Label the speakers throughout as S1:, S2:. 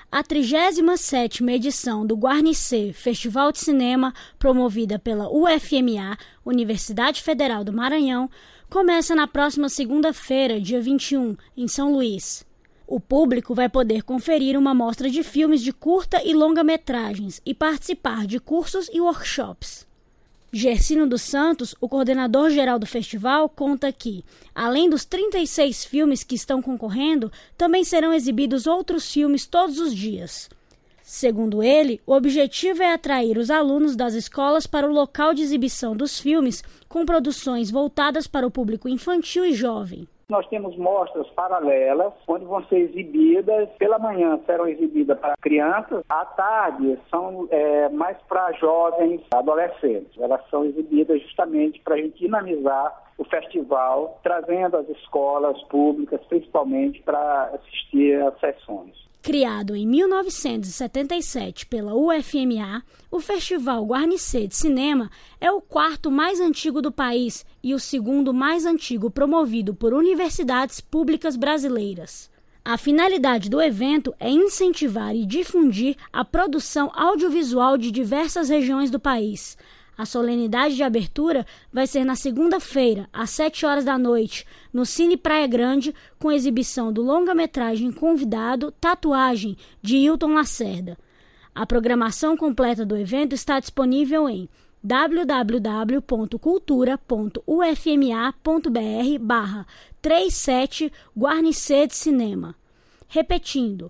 S1: A 37ª edição do Guarnicê Festival de Cinema, promovida pela UFMA, Universidade Federal do Maranhão, começa na próxima segunda-feira, dia 21, em São Luís. O público vai poder conferir uma mostra de filmes de curta e longa-metragens e participar de cursos e workshops. Gersino dos Santos, o coordenador-geral do festival, conta que, além dos 36 filmes que estão concorrendo, também serão exibidos outros filmes todos os dias. Segundo ele, o objetivo é atrair os alunos das escolas para o local de exibição dos filmes, com produções voltadas para o público infantil e jovem.
S2: Nós temos mostras paralelas, onde vão ser exibidas, pela manhã serão exibidas para crianças, à tarde são mais para jovens, adolescentes. Elas são exibidas justamente para a gente dinamizar o festival, trazendo as escolas públicas, principalmente, para assistir às sessões.
S1: Criado em 1977 pela UFMA, o Festival Guarnicê de Cinema é o quarto mais antigo do país e o segundo mais antigo promovido por universidades públicas brasileiras. A finalidade do evento é incentivar e difundir a produção audiovisual de diversas regiões do país. A solenidade de abertura vai ser na segunda-feira, às 19h, no Cine Praia Grande, com exibição do longa-metragem convidado Tatuagem, de Hilton Lacerda. A programação completa do evento está disponível em www.cultura.ufma.br/37 Guarnicê de Cinema. Repetindo,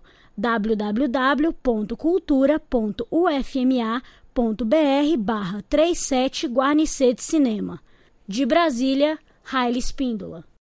S1: www.cultura.ufma.br/37 Guarnicê de Cinema. De Brasília, Raile Espíndola.